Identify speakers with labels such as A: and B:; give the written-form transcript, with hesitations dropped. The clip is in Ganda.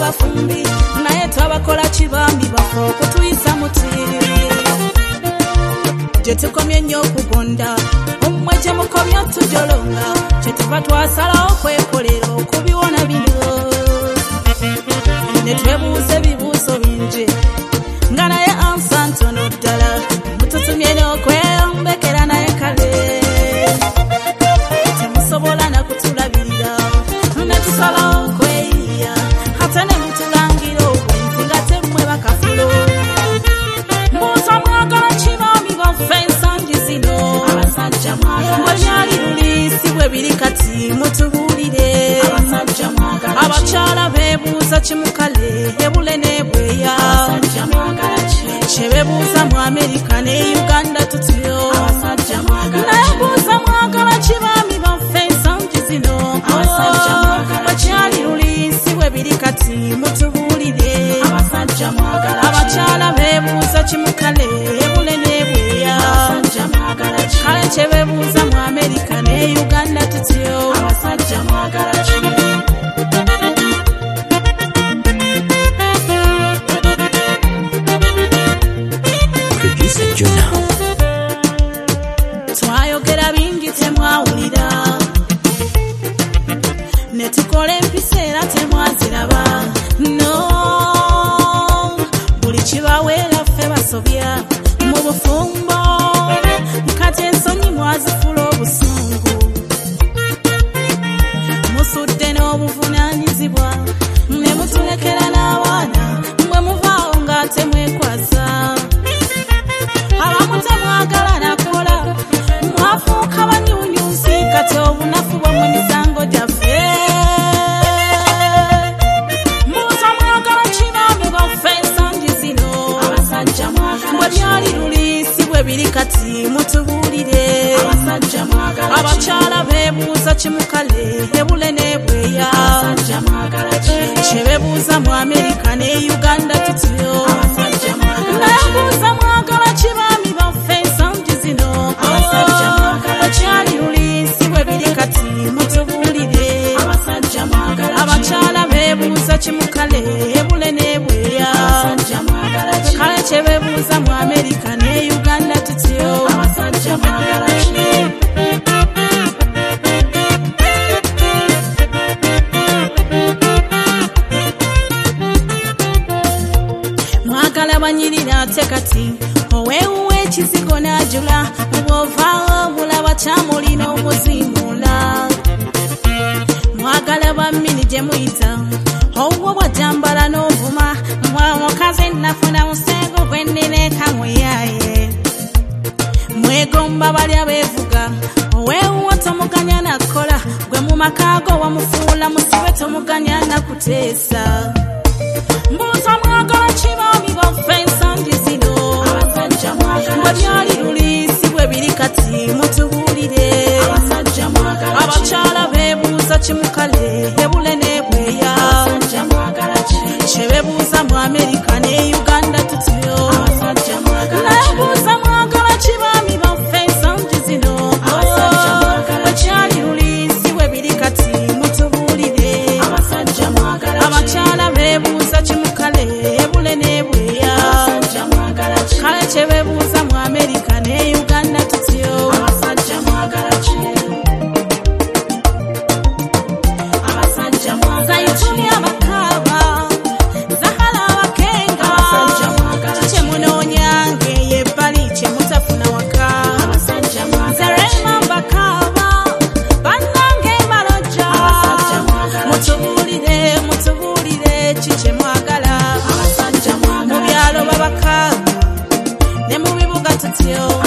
A: bafumbi naye twabakola kibambi bafa okutuyisa mutiriri gye tukomye nnyo okugonda omwe gye mukomye tujolonga kye tuva twasalawo kwekolera okubiwona bino ne twebuuza ebibuuzo bingi nga naye ansa ntono ddala mututumye n'okweyombekera naye kale temusobola nakutulabirira ne tusalawo okweyiya ate ne mutulangira obwenzi nga temmwe bakafulo mbuuza mwagala kibambi baffe ensangi zino bwebyali luliisi bwe biri kati mutubuulire abakyala beebuuza kimukale ebule n'ebweya kye beebuuza mu Amerika ne Uganda tutyo naye buuza mwagala kibambi baffe ensangi zino bwekyali luliisi bwe biri kati mutubuulire abakyala beebuuza kimukale ebule n'ebweya kale kye beebuuza mu Amerika ne Uganda tutyo twayogera bingi temwawulira ne tukola empisa era temwaziraba no buli kibaweera ffe basobya mu bufumbo kati ensonyi mwazifula obusungu musudde n'obuvunaanyizibwa ne mutulekera n'abaana mwe muvaawo nga temwekwasa abamu temwagala nakola mwafuuka banyuunyuusi kati obunafu bwamwe misango gyaffe mbuuza mwagala kibambi baffe ensangi zino bwe byali luliisi bwe biri kati mutubuulire abakyala beebuuza kimukale ebule n'ebweya kye beebuuza mu Amerika ne Uganda tutyo naye buuza mwagala kibambi baffe ensangi zino bwekyali luliisi bwe biri kati mutubuulire abakyala beebuuza kimukale ebule n'ebweya kale kye beebuuza mu Amerika ne Uganda tutyo mwagala banyirira ate kati oweewuwa ekizigo n'ajula bw'ovaawo bulaba kyamulina omuzimula mwagala bammini gye muyita owuwo bwajambala n'ovuma mukazi nafuna musengo gwennina ekamweyaye mwegomba bali abeevuga oweewuwo tomuganya nakola gwe mu makaago wamufuula musibe tomuganya nakuteesa mbuuza mwagala kibambi baffe ensangi zino bwe byali luliisi bwe biri kati mutubuulire abakyala beebuuza kimukale ebule n'ebweya kye beebuuza mu Amerika ne Uganda tutyo naye buuza mwagala kibambi baffe ensangi zino bwekyali luliisi bwe biri kati mutubuulire abakyala beebuuza kimukale ebule n'ebweya kale kye beebuuza mu Amerika ne Uganda tutyo Zaituni abakaaba Zahara abakenga kye munoonyange yebbali kye mutafuna waka Zerema mbakaaba bannange mbalojja mutubuulire kikye mwagala mu byalo babakaaba ne mu bibuga tutyo